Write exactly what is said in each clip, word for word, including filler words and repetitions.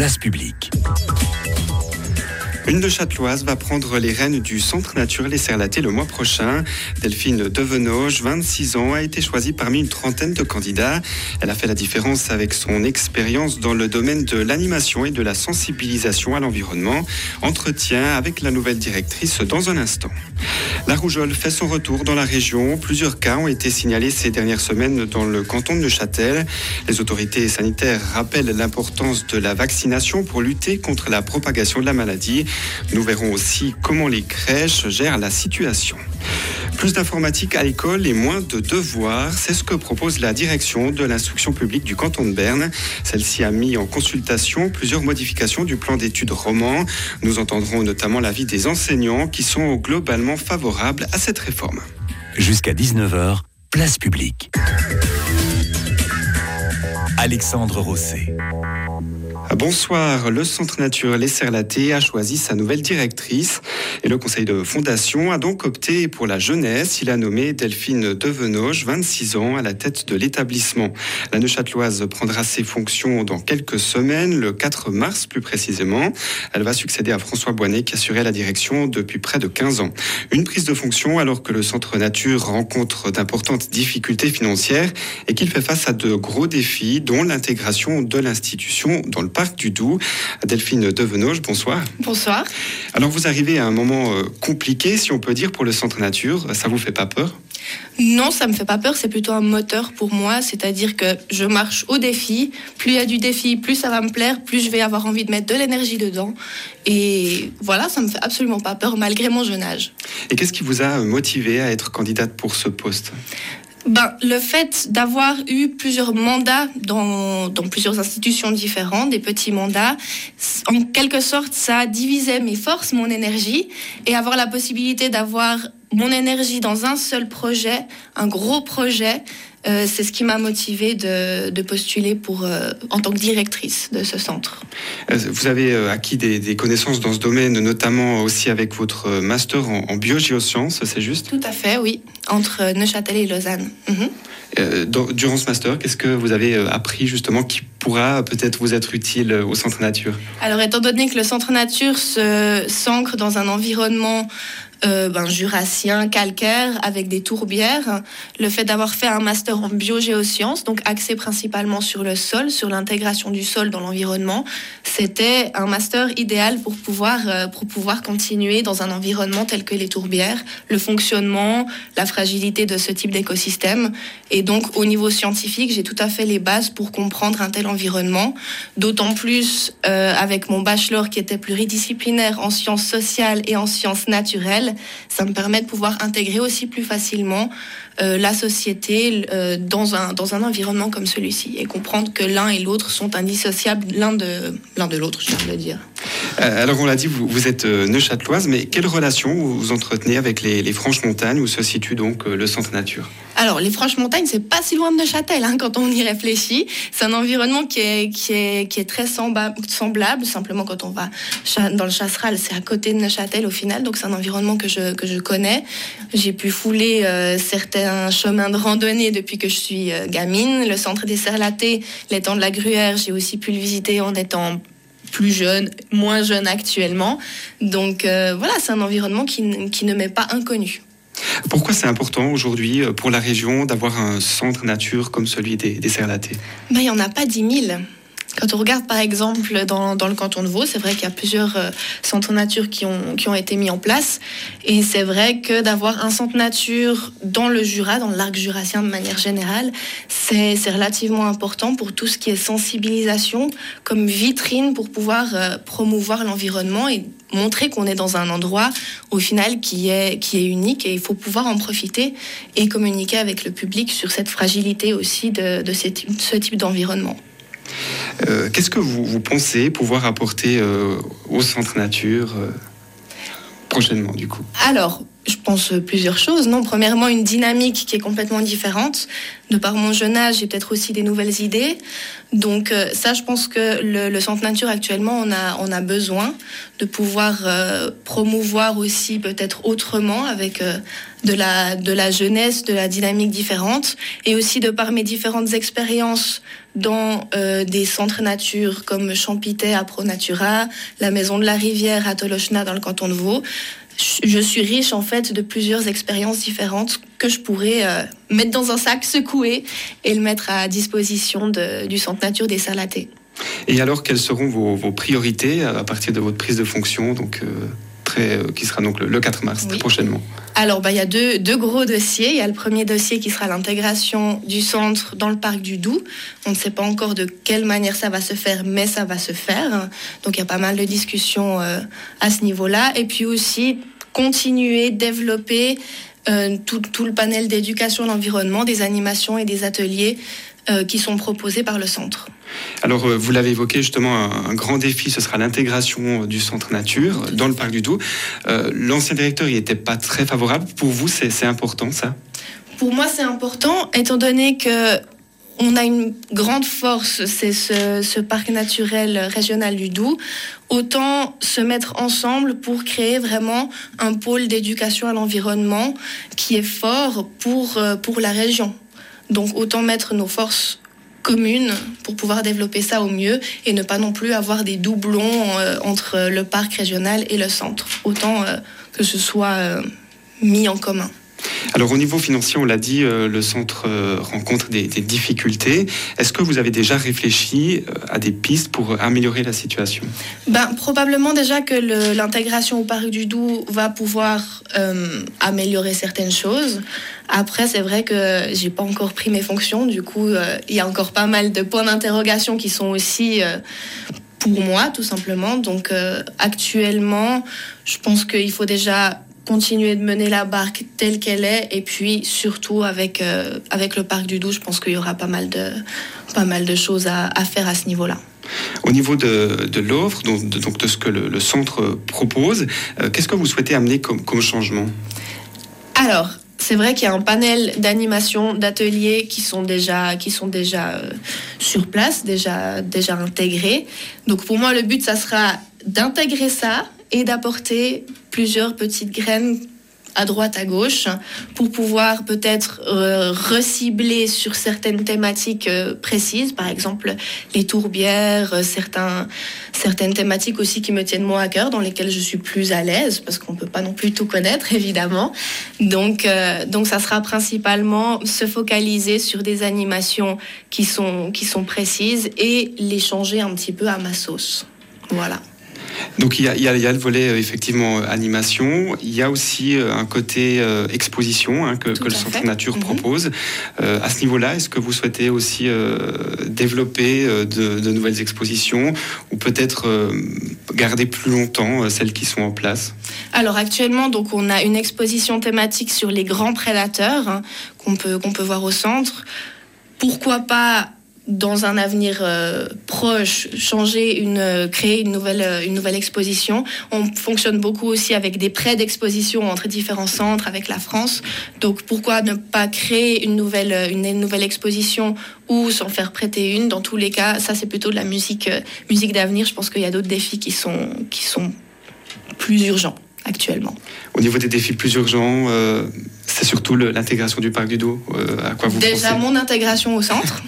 place publique. Une Neuchâteloise va prendre les rênes du Centre Nature Les Serlatés le mois prochain. Delphine Devenoge, vingt-six ans, a été choisie parmi une trentaine de candidats. Elle a fait la différence avec son expérience dans le domaine de l'animation et de la sensibilisation à l'environnement. Entretien avec la nouvelle directrice dans un instant. La rougeole fait son retour dans la région. Plusieurs cas ont été signalés ces dernières semaines dans le canton de Neuchâtel. Les autorités sanitaires rappellent l'importance de la vaccination pour lutter contre la propagation de la maladie. Nous verrons aussi comment les crèches gèrent la situation. Plus d'informatique à l'école et moins de devoirs, c'est ce que propose la direction de l'instruction publique du canton de Berne. Celle-ci a mis en consultation plusieurs modifications du plan d'études roman. Nous entendrons notamment l'avis des enseignants qui sont globalement favorables à cette réforme. Jusqu'à dix-neuf heures, place publique. Alexandre Rosset. Bonsoir, le Centre Nature Les Serlatés a choisi sa nouvelle directrice et le conseil de fondation a donc opté pour la jeunesse. Il a nommé Delphine Devenoge, vingt-six ans, à la tête de l'établissement. La Neuchâteloise prendra ses fonctions dans quelques semaines, le quatre mars plus précisément. Elle va succéder à François Boinet qui assurait la direction depuis près de quinze ans. Une prise de fonction alors que le Centre Nature rencontre d'importantes difficultés financières et qu'il fait face à de gros défis, dont l'intégration de l'institution dans le parc du Doubs. Delphine Devenoge, bonsoir. Bonsoir. Alors vous arrivez à un moment euh, compliqué, si on peut dire, pour le Centre Nature. Ça vous fait pas peur ? Non, ça me fait pas peur, c'est plutôt un moteur pour moi, c'est-à-dire que je marche au défi. Plus il y a du défi, plus ça va me plaire, plus je vais avoir envie de mettre de l'énergie dedans. Et voilà, ça me fait absolument pas peur, malgré mon jeune âge. Et qu'est-ce qui vous a motivé à être candidate pour ce poste ? Ben, le fait d'avoir eu plusieurs mandats dans, dans plusieurs institutions différentes, des petits mandats, en quelque sorte, ça divisait mes forces, mon énergie, et avoir la possibilité d'avoir mon énergie dans un seul projet, un gros projet, euh, c'est ce qui m'a motivée de, de postuler pour, euh, en tant que directrice de ce centre. Vous avez acquis des, des connaissances dans ce domaine, notamment aussi avec votre master en, en biogéosciences, c'est juste ? Tout à fait, oui, entre Neuchâtel et Lausanne. Mm-hmm. Euh, dans, durant ce master, qu'est-ce que vous avez appris justement qui pourra peut-être vous être utile au Centre Nature ? Alors, étant donné que le Centre Nature se, s'ancre dans un environnement Euh, ben, jurassien, calcaire, avec des tourbières. Le fait d'avoir fait un master en biogéosciences, donc axé principalement sur le sol, sur l'intégration du sol dans l'environnement, c'était un master idéal pour pouvoir, euh, pour pouvoir continuer dans un environnement tel que les tourbières, le fonctionnement, la fragilité de ce type d'écosystème. Et donc, au niveau scientifique, j'ai tout à fait les bases pour comprendre un tel environnement. D'autant plus euh, avec mon bachelor qui était pluridisciplinaire en sciences sociales et en sciences naturelles, ça me permet de pouvoir intégrer aussi plus facilement euh, la société euh, dans un dans un environnement comme celui-ci et comprendre que l'un et l'autre sont indissociables l'un de l'un de l'autre, je viens de le dire. Euh, alors on l'a dit, vous, vous êtes euh, neuchâteloise, mais quelle relation vous, vous entretenez avec les, les Franches-Montagnes où se situe donc euh, le Centre Nature ? Alors, les Franches-Montagnes, c'est pas si loin de Neuchâtel, hein, quand on y réfléchit. C'est un environnement qui est, qui est, qui est très semblable, semblable. Simplement, quand on va dans le Chasseral, c'est à côté de Neuchâtel au final. Donc, c'est un environnement que je, que je connais. J'ai pu fouler euh, certains chemins de randonnée depuis que je suis euh, gamine. Le centre des Serlatés, l'étang de la Gruère, j'ai aussi pu le visiter en étant plus jeune, moins jeune actuellement. Donc, euh, voilà, c'est un environnement qui, qui ne m'est pas inconnu. Pourquoi c'est important aujourd'hui pour la région d'avoir un centre nature comme celui des, des Serlatés ? Ben, il n'y en a pas dix mille. Quand on regarde par exemple dans, dans le canton de Vaud, c'est vrai qu'il y a plusieurs euh, centres nature qui ont, qui ont été mis en place. Et c'est vrai que d'avoir un centre nature dans le Jura, dans l'arc jurassien de manière générale, c'est, c'est relativement important pour tout ce qui est sensibilisation, comme vitrine pour pouvoir euh, promouvoir l'environnement et montrer qu'on est dans un endroit au final qui est, qui est unique et il faut pouvoir en profiter et communiquer avec le public sur cette fragilité aussi de, de ce type, ce type d'environnement. Euh, qu'est-ce que vous, vous pensez pouvoir apporter euh, au Centre Nature euh, prochainement, du coup ? Alors, Je pense plusieurs choses. Non, premièrement, une dynamique qui est complètement différente. De par mon jeune âge, j'ai peut-être aussi des nouvelles idées. Donc euh, ça, je pense que le, le Centre Nature, actuellement, on a, on a besoin de pouvoir euh, promouvoir aussi peut-être autrement avec euh, de, la, de la jeunesse, de la dynamique différente. Et aussi de par mes différentes expériences dans euh, des centres nature comme Champitay à Pro Natura, la Maison de la Rivière à Tolochna dans le canton de Vaud. Je suis riche en fait de plusieurs expériences différentes que je pourrais euh, mettre dans un sac, secouer et le mettre à disposition de, du Centre Nature des Serlatets. Et alors, quelles seront vos, vos priorités à partir de votre prise de fonction, donc, euh, très, euh, qui sera donc le, le quatre mars, oui. Très prochainement? Alors, bah, il y a deux, deux gros dossiers. Il y a le premier dossier qui sera l'intégration du centre dans le parc du Doubs. On ne sait pas encore de quelle manière ça va se faire, mais ça va se faire. Donc, il y a pas mal de discussions euh, à ce niveau-là. Et puis aussi, continuer, développer euh, tout, tout le panel d'éducation à l'environnement, des animations et des ateliers euh, qui sont proposés par le centre. Alors, euh, vous l'avez évoqué, justement, un, un grand défi, ce sera l'intégration du Centre Nature dans le parc du Doubs. Euh, l'ancien directeur, il n'était pas très favorable. Pour vous, c'est, c'est important, ça? Pour moi, c'est important, étant donné que on a une grande force, c'est ce, ce parc naturel régional du Doubs. Autant se mettre ensemble pour créer vraiment un pôle d'éducation à l'environnement qui est fort pour, pour la région. Donc autant mettre nos forces communes pour pouvoir développer ça au mieux et ne pas non plus avoir des doublons euh, entre le parc régional et le centre. Autant euh, que ce soit euh, mis en commun. Alors au niveau financier, on l'a dit, euh, le centre euh, rencontre des, des difficultés. Est-ce que vous avez déjà réfléchi euh, à des pistes pour améliorer la situation? Ben, probablement déjà que le, l'intégration au parc du Doubs va pouvoir euh, améliorer certaines choses. Après, c'est vrai que j'ai pas encore pris mes fonctions, du coup, euh, il y a encore pas mal de points d'interrogation qui sont aussi euh, pour moi, tout simplement. Donc euh, actuellement, je pense qu'il faut déjà continuer de mener la barque telle qu'elle est, et puis surtout avec euh, avec le parc du Doubs, je pense qu'il y aura pas mal de pas mal de choses à, à faire à ce niveau-là. Au niveau de, de l'offre, donc de, donc de ce que le, le centre propose, euh, qu'est-ce que vous souhaitez amener comme, comme changement? Alors, c'est vrai qu'il y a un panel d'animation, d'ateliers qui sont déjà, qui sont déjà euh, sur place, déjà, déjà intégrés. Donc pour moi, le but, ça sera d'intégrer ça et d'apporter plusieurs petites graines à droite, à gauche, pour pouvoir peut-être euh, recibler sur certaines thématiques euh, précises, par exemple les tourbières, euh, certains, certaines thématiques aussi qui me tiennent moins à cœur, dans lesquelles je suis plus à l'aise, parce qu'on ne peut pas non plus tout connaître, évidemment. Donc, euh, donc ça sera principalement se focaliser sur des animations qui sont, qui sont précises et les changer un petit peu à ma sauce. Voilà. Donc il y a, il y a, il y a le volet euh, effectivement euh, animation, il y a aussi euh, un côté euh, exposition hein, que, que le Centre Nature mmh. propose. Euh, à ce niveau-là, est-ce que vous souhaitez aussi euh, développer euh, de, de nouvelles expositions ou peut-être euh, garder plus longtemps euh, celles qui sont en place? Alors actuellement, donc on a une exposition thématique sur les grands prédateurs hein, qu'on peut, qu'on peut voir au centre. Pourquoi pas dans un avenir euh, proche, changer une, euh, créer une nouvelle, euh, une nouvelle exposition. On fonctionne beaucoup aussi avec des prêts d'exposition entre différents centres, avec la France. Donc pourquoi ne pas créer une nouvelle, une, une nouvelle exposition ou s'en faire prêter une? Dans tous les cas, ça c'est plutôt de la musique, euh, musique d'avenir. Je pense qu'il y a d'autres défis qui sont, qui sont plus urgents actuellement. Au niveau des défis plus urgents, euh, c'est surtout le, l'intégration du parc du Doubs. Euh, à quoi vous Déjà pensez? Mon intégration au centre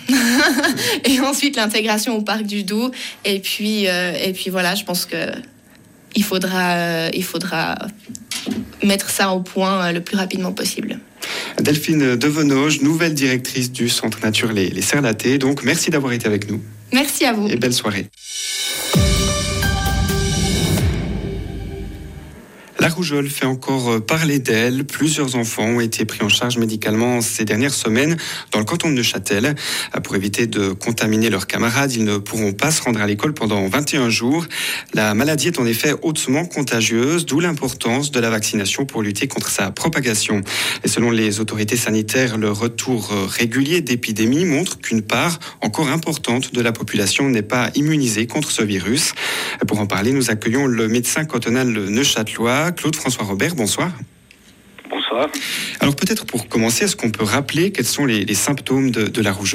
et ensuite l'intégration au parc du Doubs. Et puis, euh, et puis voilà, je pense que il faudra, euh, il faudra mettre ça au point euh, le plus rapidement possible. Delphine Devenoge, nouvelle directrice du Centre Nature Les, les Serlatets. Donc merci d'avoir été avec nous. Merci à vous. Et belle soirée. La rougeole fait encore parler d'elle. Plusieurs enfants ont été pris en charge médicalement ces dernières semaines dans le canton de Neuchâtel. Pour éviter de contaminer leurs camarades, ils ne pourront pas se rendre à l'école pendant vingt et un jours. La maladie est en effet hautement contagieuse, d'où l'importance de la vaccination pour lutter contre sa propagation. Et selon les autorités sanitaires, le retour régulier d'épidémie montre qu'une part encore importante de la population n'est pas immunisée contre ce virus. Pour en parler, nous accueillons le médecin cantonal neuchâtelois, Claude François Robert, bonsoir. bonsoir. Alors peut-être pour commencer, est-ce qu'on peut rappeler quels sont les, les symptômes de, de la rougeole ?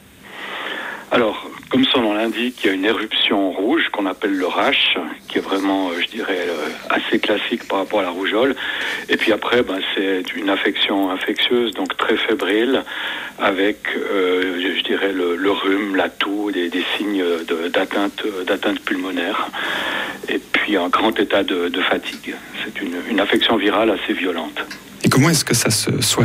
Alors, comme son nom l'indique, il y a une éruption rouge qu'on appelle le rash, qui est vraiment, je dirais, assez classique par rapport à la rougeole. Et puis après, ben, c'est une affection infectieuse, donc très fébrile, avec, euh, je dirais, le, le rhume, la toux, des, des signes de, d'atteinte, d'atteinte pulmonaire. Et puis un grand état de, de fatigue. C'est une, une affection virale assez violente. Et comment est-ce que ça se soigne ?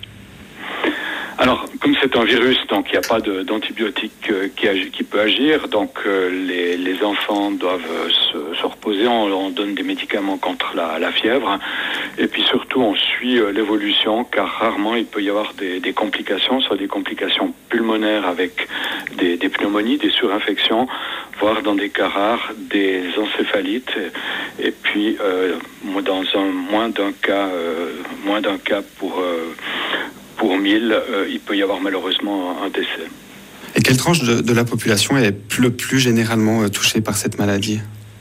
Alors, comme c'est un virus, donc il n'y a pas de, d'antibiotique euh, qui, agi, qui peut agir, donc euh, les, les enfants doivent euh, se, se reposer, on, on donne des médicaments contre la, la fièvre, et puis surtout on suit euh, l'évolution, car rarement il peut y avoir des, des complications, soit des complications pulmonaires avec des, des pneumonies, des surinfections, voire dans des cas rares, des encéphalites, et, et puis euh, dans un, moins d'un cas, euh, moins d'un cas pour... Euh, Pour mille, euh, il peut y avoir malheureusement un décès. Et quelle tranche de, de la population est le plus généralement euh, touchée par cette maladie ?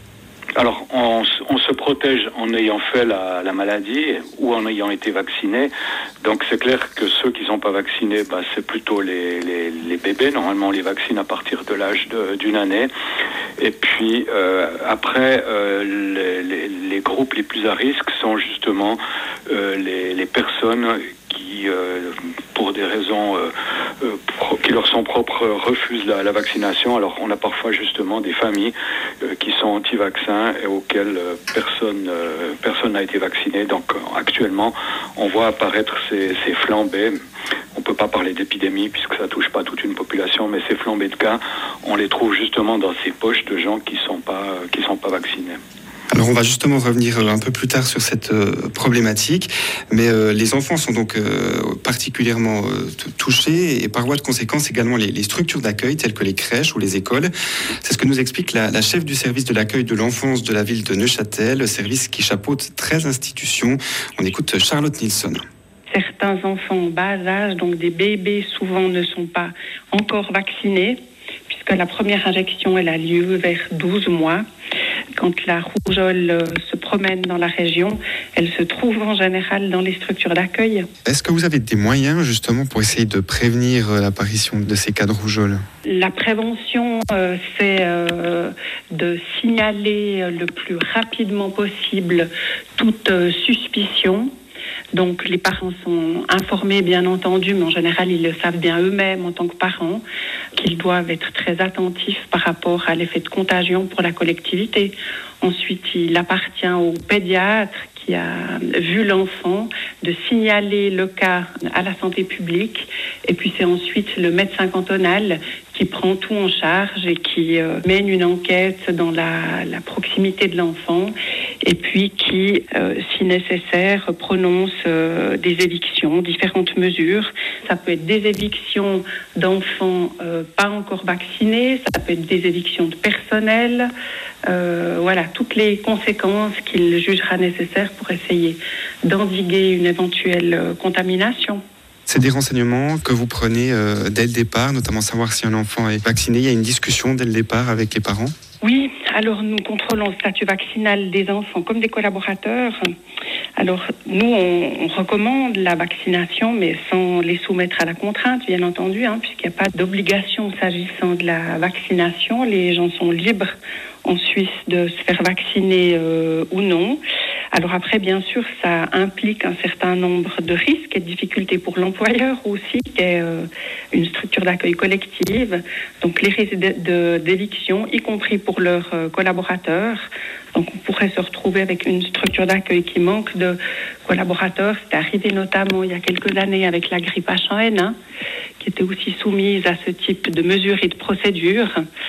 Alors, on, on se protège en ayant fait la, la maladie ou en ayant été vacciné. Donc, c'est clair que ceux qui ne sont pas vaccinés, bah, c'est plutôt les, les, les bébés. Normalement, on les vaccine à partir de l'âge de, d'une année. Et puis, euh, après, euh, les, les, les groupes les plus à risque sont justement euh, les, les personnes qui, euh, pour des raisons euh, euh, pro- qui leur sont propres, refusent la, la vaccination. Alors, on a parfois justement des familles euh, qui sont anti-vaccins et auxquelles euh, personne euh, personne n'a été vacciné. Donc, euh, actuellement, on voit apparaître ces, ces flambées. On ne peut pas parler d'épidémie puisque ça ne touche pas toute une population, mais ces flambées de cas, on les trouve justement dans ces poches de gens qui ne sont pas, qui sont pas vaccinés. Alors on va justement revenir un peu plus tard sur cette euh, problématique, mais euh, les enfants sont donc euh, particulièrement euh, t- touchés et par voie de conséquence également les, les structures d'accueil telles que les crèches ou les écoles. C'est ce que nous explique la, la chef du service de l'accueil de l'enfance de la ville de Neuchâtel, service qui chapeaute treize institutions. On écoute Charlotte Nilsson. Certains enfants en bas âge, donc des bébés, souvent ne sont pas encore vaccinés, puisque la première injection, elle a lieu vers douze mois. Quand la rougeole se promène dans la région, elle se trouve en général dans les structures d'accueil. Est-ce que vous avez des moyens justement pour essayer de prévenir l'apparition de ces cas de rougeole ? La prévention, euh, c'est euh, de signaler le plus rapidement possible toute euh, suspicion. Donc les parents sont informés bien entendu, mais en général ils le savent bien eux-mêmes en tant que parents, qu'ils doivent être très attentifs par rapport à l'effet de contagion pour la collectivité. Ensuite, il appartient au pédiatre qui a vu l'enfant de signaler le cas à la santé publique. Et puis c'est ensuite le médecin cantonal qui prend tout en charge et qui euh, mène une enquête dans la, la proximité de l'enfant et puis qui, euh, si nécessaire, prononce euh, des évictions, différentes mesures. Ça peut être des évictions d'enfants euh, pas encore vaccinés, ça peut être des évictions de personnel, euh, voilà, toutes les conséquences qu'il jugera nécessaires pour essayer d'endiguer une éventuelle euh, contamination. C'est des renseignements que vous prenez euh, dès le départ, notamment savoir si un enfant est vacciné. Il y a une discussion dès le départ avec les parents ? Oui, alors nous contrôlons le statut vaccinal des enfants comme des collaborateurs. Alors nous, on, on recommande la vaccination, mais sans les soumettre à la contrainte, bien entendu, hein, puisqu'il n'y a pas d'obligation s'agissant de la vaccination. Les gens sont libres en Suisse de se faire vacciner euh, ou non. Alors après, bien sûr, ça implique un certain nombre de risques et de difficultés pour l'employeur aussi, qui est euh, une structure d'accueil collective. Donc les risques de, de, d'éviction, y compris pour leurs euh, collaborateurs. Donc on pourrait se retrouver avec une structure d'accueil qui manque de collaborateurs. C'est arrivé notamment il y a quelques années avec la grippe H un N un, qui était aussi soumise à ce type de mesures et de procédures.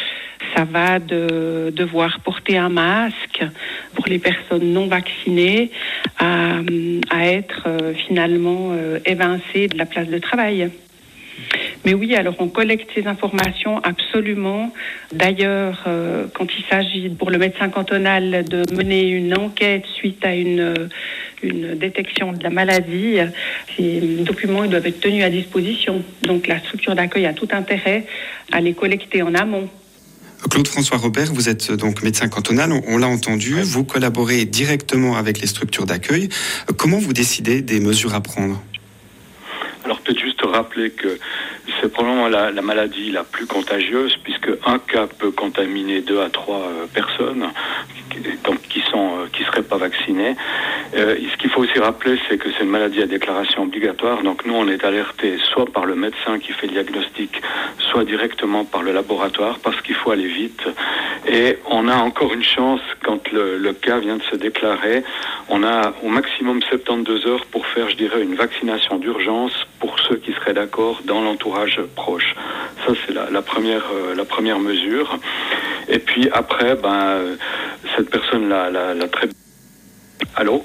Ça va de devoir porter un masque pour les personnes non vaccinées à, à être euh, finalement euh, évincées de la place de travail. Mais oui, alors on collecte ces informations absolument. D'ailleurs, euh, quand il s'agit pour le médecin cantonal de mener une enquête suite à une, une détection de la maladie, ces documents ils doivent être tenus à disposition. Donc la structure d'accueil a tout intérêt à les collecter en amont. Claude-François Robert, vous êtes donc médecin cantonal, on, on l'a entendu, vous collaborez directement avec les structures d'accueil. Comment vous décidez des mesures à prendre ? Alors peut-être juste rappeler que c'est probablement la, la maladie la plus contagieuse, puisque un cas peut contaminer deux à trois euh, personnes donc, qui sont euh, qui seraient pas vaccinées. Euh, ce qu'il faut aussi rappeler, c'est que c'est une maladie à déclaration obligatoire. Donc nous, on est alerté soit par le médecin qui fait le diagnostic, soit directement par le laboratoire, parce qu'il faut aller vite. Et on a encore une chance quand le, le cas vient de se déclarer. On a au maximum soixante-douze heures pour faire, je dirais, une vaccination d'urgence pour ceux qui seraient d'accord dans l'entourage proche. Ça, c'est la, la première euh, la première mesure. Et puis après, ben cette personne l'a, l'a, l'a très. Allô ?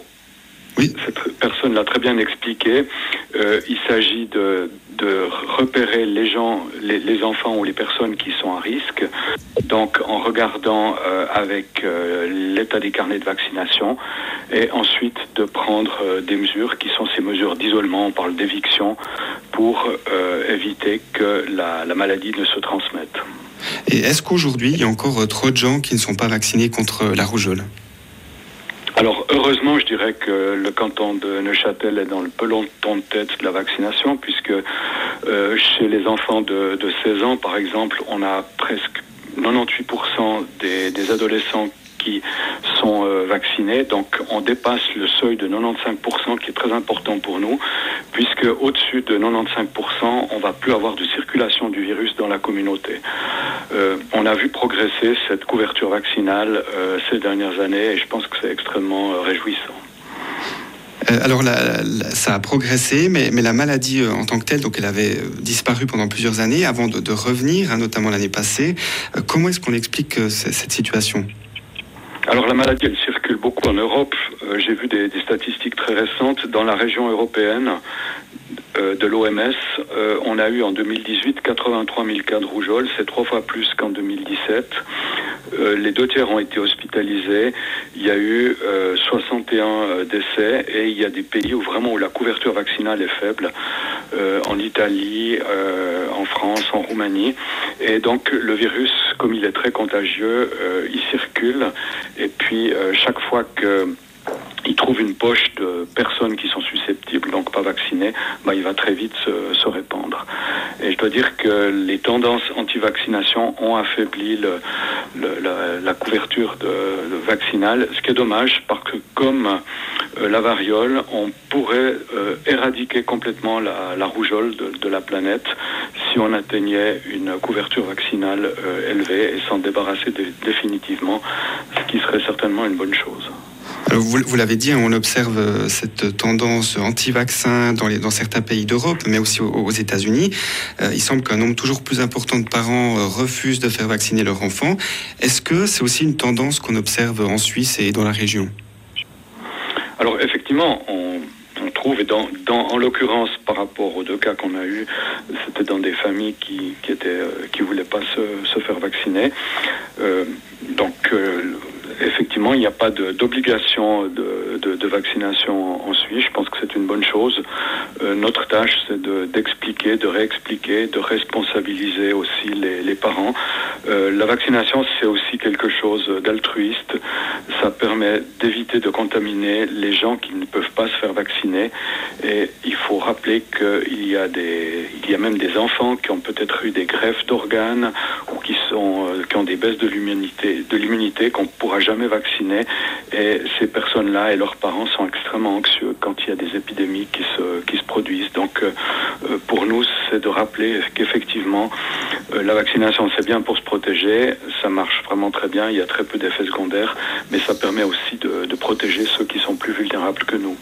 Oui. Cette personne l'a très bien expliqué. Euh, il s'agit de, de repérer les gens, les, les enfants ou les personnes qui sont à risque. Donc, en regardant euh, avec euh, l'état des carnets de vaccination, et ensuite de prendre euh, des mesures qui sont ces mesures d'isolement, on parle d'éviction, pour euh, éviter que la, la maladie ne se transmette. Et est-ce qu'aujourd'hui, il y a encore trop de gens qui ne sont pas vaccinés contre la rougeole ? Alors, heureusement, je dirais que le canton de Neuchâtel est dans le peloton de tête de la vaccination, puisque euh, chez les enfants de, de seize ans, par exemple, on a presque quatre-vingt-dix-huit pour cent des, des adolescents qui sont euh, vaccinés. Donc, on dépasse le seuil de quatre-vingt-quinze pour cent qui est très important pour nous, puisque au-dessus de quatre-vingt-quinze pour cent, on va plus avoir de circulation du virus dans la communauté. Euh, on a vu progresser cette couverture vaccinale euh, ces dernières années, et je pense que c'est extrêmement euh, réjouissant. Euh, alors, la, la, ça a progressé, mais, mais la maladie euh, en tant que telle, donc elle avait euh, disparu pendant plusieurs années avant de, de revenir, hein, notamment l'année passée. Euh, comment est-ce qu'on explique euh, cette situation ? Alors la maladie, elle circule beaucoup en Europe. Euh, j'ai vu des, des statistiques très récentes. Dans la région européenne euh, de l'O M S, euh, on a eu en deux mille dix-huit quatre-vingt-trois mille cas de rougeole. C'est trois fois plus qu'en deux mille dix-sept. Euh, les deux tiers ont été hospitalisés. Il y a eu euh, soixante et un euh, décès, et il y a des pays où vraiment où la couverture vaccinale est faible. Euh, en Italie, euh, en France, en Roumanie. Et donc le virus, comme il est très contagieux, euh, il circule. Et puis euh, chaque fois que il trouve une poche de personnes qui sont susceptibles, donc pas vaccinées, bah, il va très vite se, se répandre. Et je dois dire que les tendances anti-vaccination ont affaibli le, le, la, la couverture de, de vaccinale, ce qui est dommage, parce que comme euh, la variole, on pourrait euh, éradiquer complètement la, la rougeole de, de la planète si on atteignait une couverture vaccinale euh, élevée et s'en débarrasser dé, définitivement, ce qui serait certainement une bonne chose. Alors vous, vous l'avez dit, on observe cette tendance anti-vaccin dans, les, dans certains pays d'Europe, mais aussi aux, aux États-Unis. Euh, il semble qu'un nombre toujours plus important de parents euh, refusent de faire vacciner leurs enfants. Est-ce que c'est aussi une tendance qu'on observe en Suisse et dans la région ? Alors effectivement, on, on trouve, et dans, dans, en l'occurrence par rapport aux deux cas qu'on a eus, c'était dans des familles qui qui étaient euh, qui voulaient pas se, se faire vacciner. Euh, donc euh, effectivement, il n'y a pas de, d'obligation de, de, de vaccination en Suisse. Je pense que c'est une bonne chose. Euh, notre tâche, c'est de, d'expliquer, de réexpliquer, de responsabiliser aussi les, les parents. Euh, la vaccination, c'est aussi quelque chose d'altruiste. Ça permet d'éviter de contaminer les gens qui ne peuvent pas se faire vacciner. Et il faut rappeler qu'il y a des, il y a même des enfants qui ont peut-être eu des greffes d'organes ou qui sont, euh, qui ont des baisses de l'immunité, de l'immunité qu'on pourra jamais vacciner, et ces personnes-là et leurs parents sont extrêmement anxieux quand il y a des épidémies qui se, qui se produisent. Donc euh, pour nous, c'est de rappeler qu'effectivement euh, la vaccination, c'est bien pour se protéger, ça marche vraiment très bien, il y a très peu d'effets secondaires, mais ça permet aussi de, de protéger ceux qui sont plus vulnérables que nous.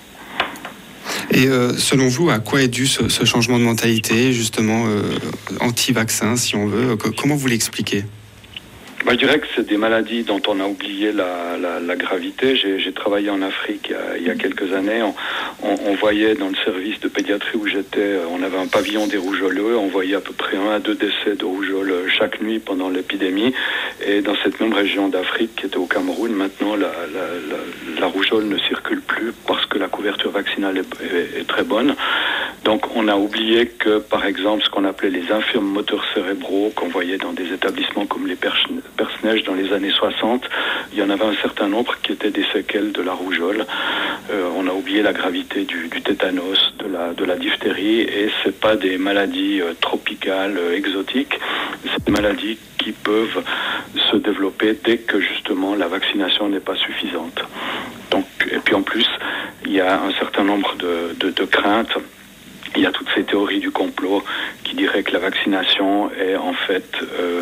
Et euh, selon vous, à quoi est dû ce, ce changement de mentalité, justement euh, anti-vaccin, si on veut ? Comment vous l'expliquez ? Bah, je dirais que c'est des maladies dont on a oublié la, la, la gravité. J'ai, j'ai travaillé en Afrique il y a, il y a quelques années. On, on, on voyait dans le service de pédiatrie où j'étais, on avait un pavillon des rougeoleux. On voyait à peu près un à deux décès de rougeole chaque nuit pendant l'épidémie. Et dans cette même région d'Afrique qui était au Cameroun, maintenant la, la, la, la rougeole ne circule plus parce que la couverture vaccinale est, est, est très bonne. Donc on a oublié que, par exemple, ce qu'on appelait les infirmes moteurs cérébraux qu'on voyait dans des établissements comme les Perce-Neige dans les années soixante, il y en avait un certain nombre qui étaient des séquelles de la rougeole. Euh, on a oublié la gravité du, du tétanos, de la, de la diphtérie, et c'est pas des maladies euh, tropicales, euh, exotiques, c'est des maladies qui peuvent se développer dès que justement la vaccination n'est pas suffisante. Donc, et puis en plus, il y a un certain nombre de, de, de craintes. Il y a toutes ces théories du complot qui diraient que la vaccination est en fait euh,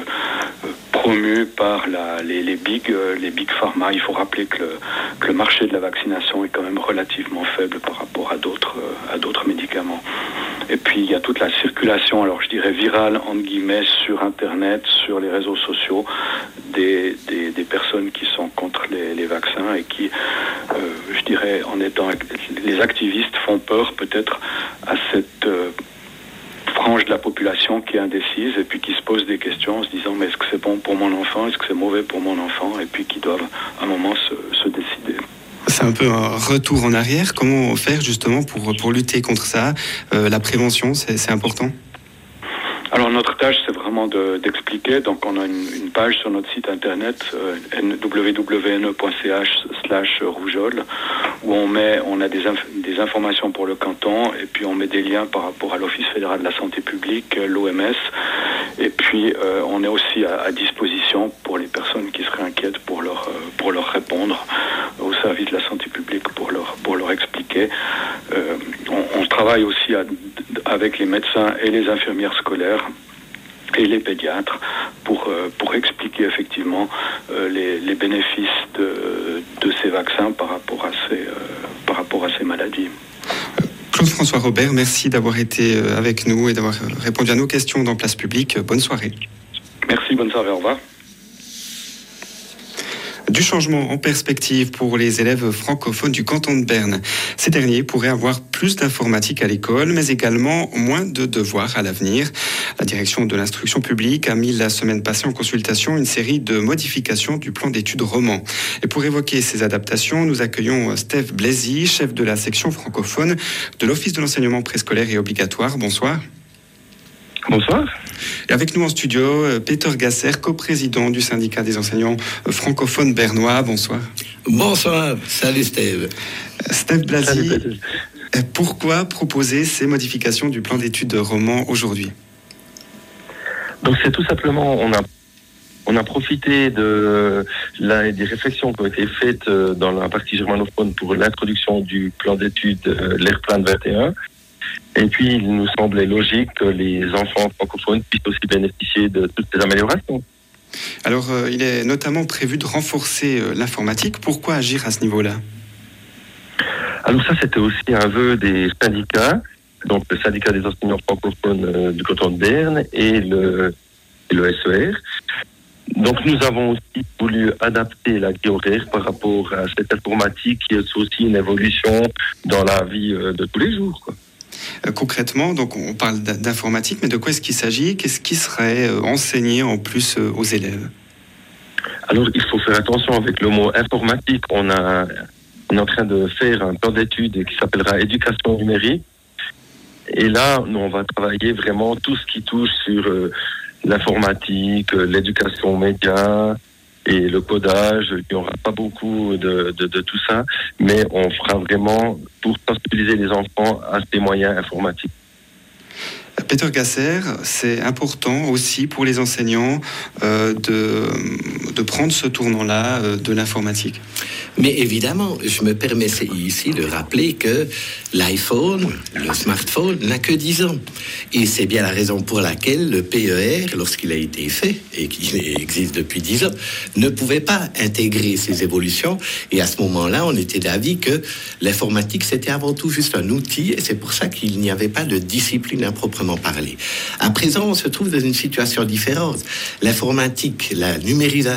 promue par la, les, les big euh, les big pharma. Il faut rappeler que le, que le marché de la vaccination est quand même relativement faible par rapport à d'autres euh, à d'autres médicaments. Et puis il y a toute la circulation, alors je dirais virale entre guillemets, sur Internet, sur les réseaux sociaux, des des, des personnes qui sont contre les, les vaccins et qui, euh, je dirais, en étant les activistes font peur peut-être à cette euh, frange de la population qui est indécise et puis qui se pose des questions en se disant mais est-ce que c'est bon pour mon enfant, est-ce que c'est mauvais pour mon enfant, et puis qui doivent à un moment se, se décider. C'est un peu un retour en arrière. Comment faire justement pour, pour lutter contre ça? euh, La prévention, c'est, c'est important. Alors notre tâche, c'est vraiment de, d'expliquer. Donc on a une, une page sur notre site internet euh, w w w point c h slash rougeole où on met, on a des, inf- des informations pour le canton et puis on met des liens par rapport à l'Office fédéral de la santé publique, l'O M S, et puis euh, on est aussi à, à disposition pour les personnes qui seraient inquiètes pour leur euh, pour leur répondre au service de la santé publique pour leur pour leur expliquer. Euh, on, on travaille aussi à, avec les médecins et les infirmières scolaires et les pédiatres pour euh, pour expliquer effectivement euh, les, les bénéfices de de ces vaccins par rapport à ces euh, par rapport à ces maladies. Claude-François Robert, merci d'avoir été avec nous et d'avoir répondu à nos questions dans Place Publique. Bonne soirée. Merci, bonne soirée, au revoir. Du changement en perspective pour les élèves francophones du canton de Berne. Ces derniers pourraient avoir plus d'informatique à l'école, mais également moins de devoirs à l'avenir. La direction de l'instruction publique a mis la semaine passée en consultation une série de modifications du plan d'études roman. Et pour évoquer ces adaptations, nous accueillons Steph Blazy, chef de la section francophone de l'Office de l'enseignement préscolaire et obligatoire. Bonsoir. Bonsoir. Et avec nous en studio, Peter Gasser, coprésident du syndicat des enseignants francophones bernois. Bonsoir. Bonsoir. Salut Steve. Steph Blazy, pourquoi proposer ces modifications du plan d'études roman aujourd'hui? Donc c'est tout simplement, on a, on a profité de la, des réflexions qui ont été faites dans la partie germanophone pour l'introduction du plan d'études euh, l'E R Plan vingt et un. Et puis, il nous semblait logique que les enfants francophones puissent aussi bénéficier de toutes ces améliorations. Alors, euh, il est notamment prévu de renforcer euh, l'informatique. Pourquoi agir à ce niveau-là? Alors ça, c'était aussi un vœu des syndicats, donc le syndicat des enseignants francophones euh, du canton de Berne et le, et le S E R. Donc nous avons aussi voulu adapter la grille horaire par rapport à cette informatique qui est aussi une évolution dans la vie euh, de tous les jours, quoi. Concrètement, donc on parle d'informatique, mais de quoi est-ce qu'il s'agit? Qu'est-ce qui serait enseigné en plus aux élèves? Alors, il faut faire attention avec le mot informatique. On, a, on est en train de faire un plan d'études qui s'appellera éducation numérique. Et là, nous, on va travailler vraiment tout ce qui touche sur euh, l'informatique, l'éducation média et le codage. Il n'y aura pas beaucoup de, de, de tout ça, mais on fera vraiment pour sensibiliser les enfants à ces moyens informatiques. Peter Gasser, c'est important aussi pour les enseignants euh, de, de prendre ce tournant-là euh, de l'informatique. Mais évidemment, je me permets ici de rappeler que l'iPhone, le smartphone, n'a que dix ans. Et c'est bien la raison pour laquelle le P E R, lorsqu'il a été fait, et qu'il existe depuis dix ans, ne pouvait pas intégrer ces évolutions. Et à ce moment-là, on était d'avis que l'informatique, c'était avant tout juste un outil, et c'est pour ça qu'il n'y avait pas de discipline à proprement parler. À présent, on se trouve dans une situation différente. L'informatique, la numérisation,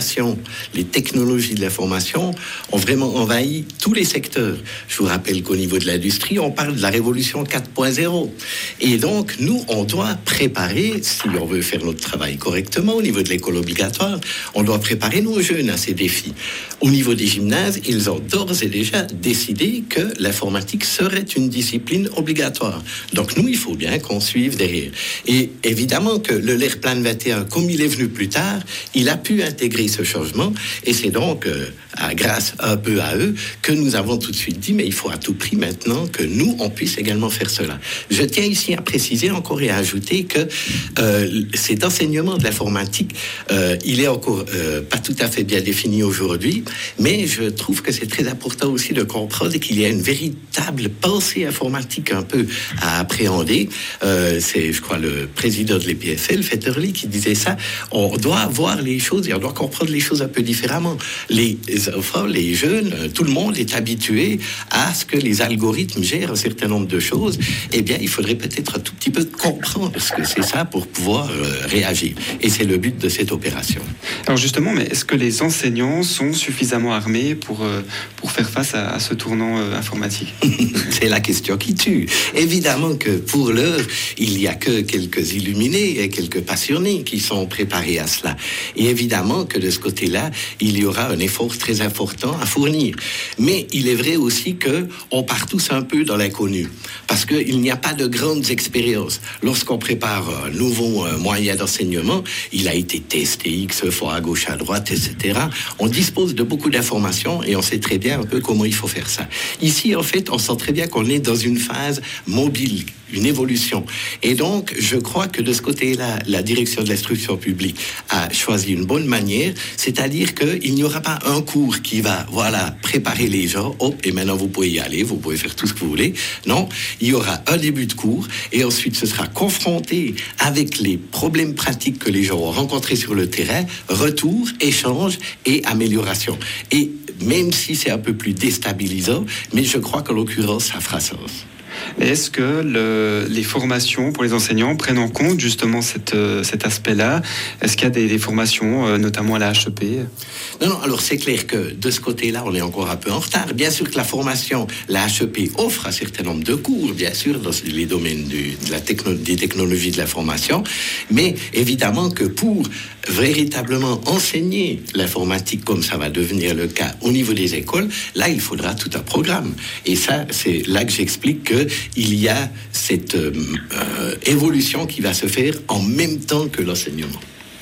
l'information, les technologies de l'information ont vraiment envahi tous les secteurs. Je vous rappelle qu'au niveau de l'industrie, on parle de la révolution quatre point zéro. Et donc, nous, on doit préparer, si on veut faire notre travail correctement, au niveau de l'école obligatoire, on doit préparer nos jeunes à ces défis. Au niveau des gymnases, ils ont d'ores et déjà décidé que l'informatique serait une discipline obligatoire. Donc, nous, il faut bien qu'on suive derrière. Et évidemment que le L E R Plan vingt et un, comme il est venu plus tard, il a pu intégrer ce changement. Et c'est donc, euh, à, grâce un peu à eux, que nous avons tout de suite dit, mais il faut à tout prix maintenant que nous, on puisse également faire cela. Je tiens ici à préciser encore et à ajouter que euh, cet enseignement de l'informatique, euh, il est encore euh, pas tout à fait bien défini aujourd'hui, mais je trouve que c'est très important aussi de comprendre qu'il y a une véritable pensée informatique un peu à appréhender. Euh, c'est, je crois, le président de l'E P F L, Fetterly, qui disait ça. On doit voir les choses et on doit comprendre les choses un peu différemment. Les enfants, les jeunes, tout le monde est habitué à ce que les algorithmes gèrent un certain nombre de choses. Eh bien, il faudrait peut-être un tout petit peu comprendre ce que c'est ça pour pouvoir euh, réagir. Et c'est le but de cette opération. Alors justement, mais est-ce que les enseignants sont suffisamment armés pour, euh, pour faire face à, à ce tournant euh, informatique? C'est la question qui tue. Évidemment que pour l'heure, il n'y a que quelques illuminés et quelques passionnés qui sont préparés à cela. Et évidemment que de ce côté-là, il y aura un effort très important à fournir. Mais il est vrai aussi qu'on part tous un peu dans l'inconnu. Parce qu'il n'y a pas de grandes expériences. Lorsqu'on prépare un nouveau euh, moyen d'enseignement, il a été testé X fois à gauche, à droite, et cetera. On dispose de beaucoup d'informations et on sait très bien un peu comment il faut faire ça. Ici, en fait, on sent très bien qu'on est dans une phase mobile, une évolution. Et donc, je crois que de ce côté-là, la direction de l'instruction publique a choisi une bonne manière, c'est-à-dire qu'il n'y aura pas un cours qui va, voilà, préparer les gens, hop, et maintenant vous pouvez y aller, vous pouvez faire tout ce que vous voulez. Non, il y aura un début de cours et ensuite ce sera confronté avec les problèmes pratiques que les gens ont rencontrés sur le terrain, retour, échange et amélioration. Et même si c'est un peu plus déstabilisant, mais je crois qu'en l'occurrence, ça fera sens. Est-ce que le, les formations pour les enseignants prennent en compte justement cette, euh, cet aspect-là? Est-ce qu'il y a des, des formations, euh, notamment à la H E P? Non, non, alors c'est clair que de ce côté-là, on est encore un peu en retard. Bien sûr que la formation, la H E P offre un certain nombre de cours, bien sûr, dans les domaines du, de la techno, des technologies de l'information, mais évidemment que pour véritablement enseigner l'informatique comme ça va devenir le cas au niveau des écoles, là, il faudra tout un programme. Et ça, c'est là que j'explique que il y a cette euh, euh, évolution qui va se faire en même temps que l'enseignement.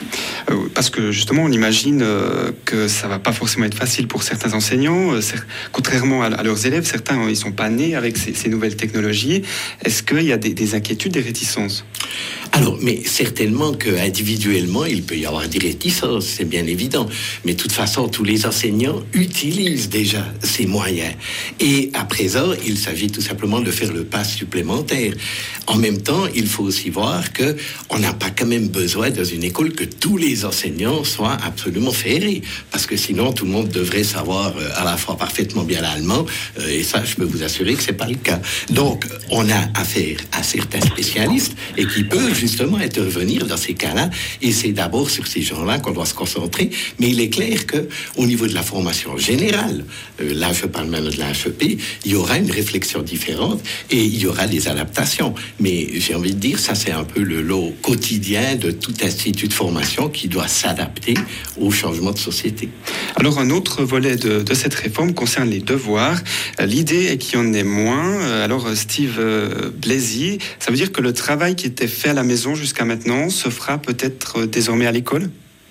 Parce que justement, on imagine euh, que ça va pas forcément être facile pour certains enseignants. Euh, contrairement à, à leurs élèves, certains ils sont pas nés avec ces, ces nouvelles technologies. Est-ce qu'il y a des, des inquiétudes, des réticences? Alors, mais certainement qu'individuellement, il peut y avoir des réticences, c'est bien évident. Mais de toute façon, tous les enseignants utilisent déjà ces moyens. Et à présent, il s'agit tout simplement de faire le pas supplémentaire. En même temps, il faut aussi voir qu'on n'a pas quand même besoin dans une école que tous les enseignants soient absolument ferrés. Parce que sinon, tout le monde devrait savoir euh, à la fois parfaitement bien l'allemand. Euh, et ça, je peux vous assurer que c'est pas le cas. Donc, on a affaire à certains spécialistes et qui peuvent justement intervenir dans ces cas-là. Et c'est d'abord sur ces gens-là qu'on doit se concentrer. Mais il est clair que au niveau de la formation générale, euh, là, je parle même de la H E P, il y aura une réflexion différente et il y aura des adaptations. Mais j'ai envie de dire, ça, c'est un peu le lot quotidien de tout institut de formation qui doit s'adapter au changement de société. Alors, un autre volet de, de cette réforme concerne les devoirs. L'idée est qu'il y en ait moins. Alors, Steve Blazy, ça veut dire que le travail qui était fait à la maison jusqu'à maintenant se fera peut-être désormais à l'école?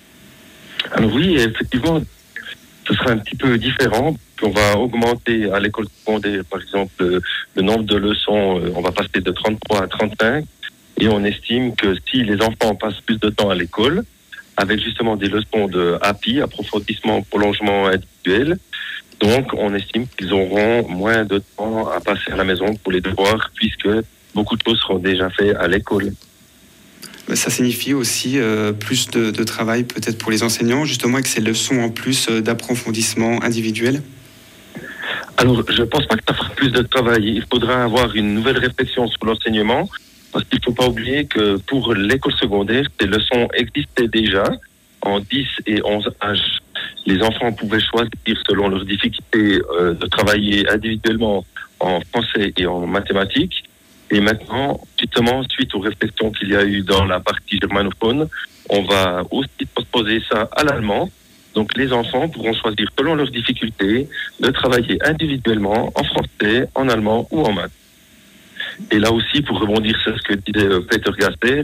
Alors oui, effectivement, ce sera un petit peu différent. On va augmenter à l'école secondaire, par exemple, le, le nombre de leçons, on va passer de trente-trois à trente-cinq. Et on estime que si les enfants passent plus de temps à l'école, avec justement des leçons de A P I, approfondissement, prolongement individuel, donc on estime qu'ils auront moins de temps à passer à la maison pour les devoirs, puisque beaucoup de choses seront déjà faites à l'école. Ça signifie aussi euh, plus de, de travail peut-être pour les enseignants, justement avec ces leçons en plus euh, d'approfondissement individuel? Alors, je ne pense pas que ça fera plus de travail. Il faudra avoir une nouvelle réflexion sur l'enseignement, parce qu'il ne faut pas oublier que pour l'école secondaire, ces leçons existaient déjà en dix et onze H les enfants pouvaient choisir selon leurs difficultés euh, de travailler individuellement en français et en mathématiques. Et maintenant, justement, suite aux réflexions qu'il y a eu dans la partie germanophone, on va aussi transposer ça à l'allemand. Donc les enfants pourront choisir selon leurs difficultés de travailler individuellement en français, en allemand ou en maths. Et là aussi, pour rebondir sur ce que disait Peter Gasser,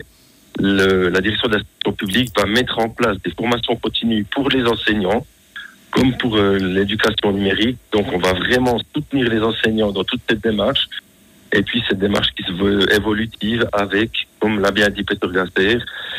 le, la direction de l'instruction publique va mettre en place des formations continues pour les enseignants, comme pour euh, l'éducation numérique. Donc on va vraiment soutenir les enseignants dans toute cette démarche. Et puis cette démarche qui se veut évolutive avec, comme l'a bien dit Peter Gasser,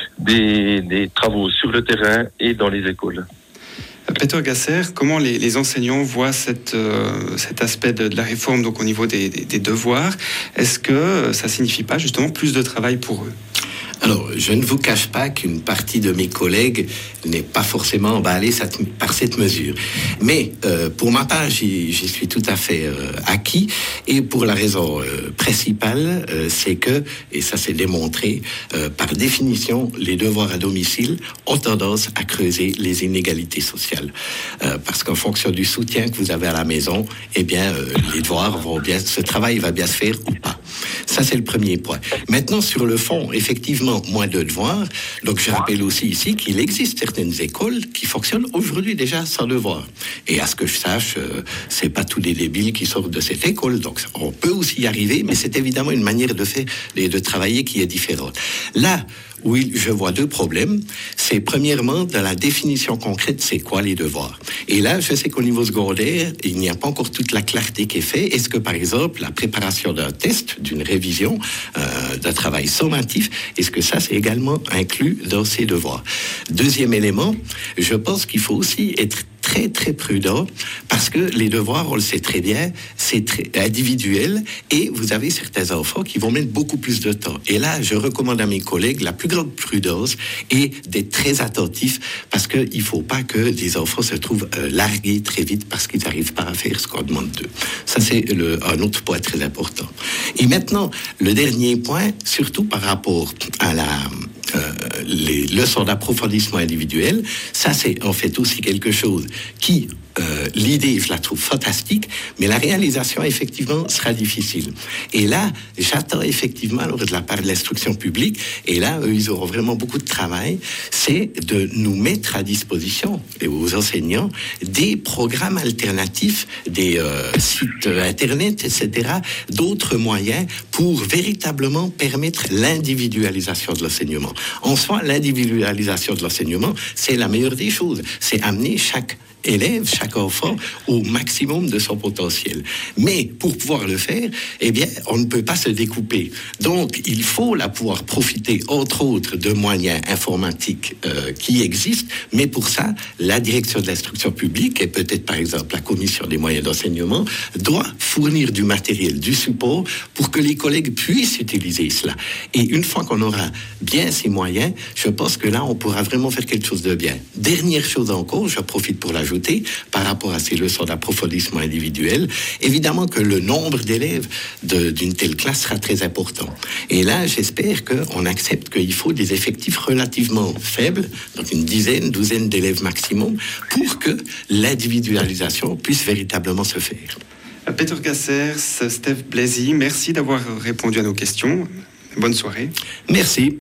des, des travaux sur le terrain et dans les écoles. Peter Gasser, comment les, les enseignants voient cette, euh, cet aspect de, de la réforme donc au niveau des, des, des devoirs? Est-ce que ça signifie pas justement plus de travail pour eux? Alors, je ne vous cache pas qu'une partie de mes collègues n'est pas forcément emballée par cette mesure. Mais euh, pour ma part, j'y, j'y suis tout à fait euh, acquis. Et pour la raison euh, principale, euh, c'est que, et ça c'est démontré, euh, par définition, les devoirs à domicile ont tendance à creuser les inégalités sociales. Euh, parce qu'en fonction du soutien que vous avez à la maison, eh bien, euh, les devoirs vont bien, ce travail va bien se faire ou pas. Ça, c'est le premier point. Maintenant, sur le fond, effectivement, moins de devoirs. Donc, je rappelle aussi ici qu'il existe certaines écoles qui fonctionnent aujourd'hui déjà sans devoirs. Et à ce que je sache, euh, c'est pas tous les débiles qui sortent de cette école. Donc, on peut aussi y arriver, mais c'est évidemment une manière de faire et de travailler qui est différente. Là, oui, je vois deux problèmes. C'est premièrement, dans la définition concrète, c'est quoi les devoirs? Et là, je sais qu'au niveau secondaire, il n'y a pas encore toute la clarté qui est faite. Est-ce que, par exemple, la préparation d'un test, d'une révision, euh, d'un travail sommatif, est-ce que ça, c'est également inclus dans ces devoirs? Deuxième élément, je pense qu'il faut aussi être très, très prudent, parce que les devoirs, on le sait très bien, c'est très individuel, et vous avez certains enfants qui vont mettre beaucoup plus de temps. Et là, je recommande à mes collègues la plus grande prudence et d'être très attentifs, parce qu'il ne faut pas que des enfants se trouvent euh, largués très vite parce qu'ils n'arrivent pas à faire ce qu'on demande d'eux. Ça, c'est le, un autre point très important. Et maintenant, le dernier point, surtout par rapport à la... Euh, les leçons d'approfondissement individuel, ça c'est en fait aussi quelque chose qui, euh, l'idée je la trouve fantastique, mais la réalisation effectivement sera difficile. Et là, j'attends effectivement alors, de la part de l'instruction publique, et là eux, ils auront vraiment beaucoup de travail, c'est de nous mettre à disposition, et aux enseignants, des programmes alternatifs, des euh, sites internet, et cetera, d'autres moyens pour véritablement permettre l'individualisation de l'enseignement. En soi, l'individualisation de l'enseignement, c'est la meilleure des choses. C'est amener chaque élève, chaque enfant, au maximum de son potentiel. Mais pour pouvoir le faire, eh bien, on ne peut pas se découper. Donc, il faut là pouvoir profiter, entre autres, de moyens informatiques euh, qui existent. Mais pour ça, la direction de l'instruction publique, et peut-être par exemple la commission des moyens d'enseignement, doit fournir du matériel, du support, pour que les collègues puissent utiliser cela. Et une fois qu'on aura bien ces moyens, je pense que là, on pourra vraiment faire quelque chose de bien. Dernière chose encore, je profite pour l'ajouter, par rapport à ces leçons d'approfondissement individuel, évidemment que le nombre d'élèves de, d'une telle classe sera très important. Et là, j'espère qu'on accepte qu'il faut des effectifs relativement faibles, donc une dizaine, douzaine d'élèves maximum, pour que l'individualisation puisse véritablement se faire. Peter Gasser, Steph Blazy, merci d'avoir répondu à nos questions. Bonne soirée. Merci.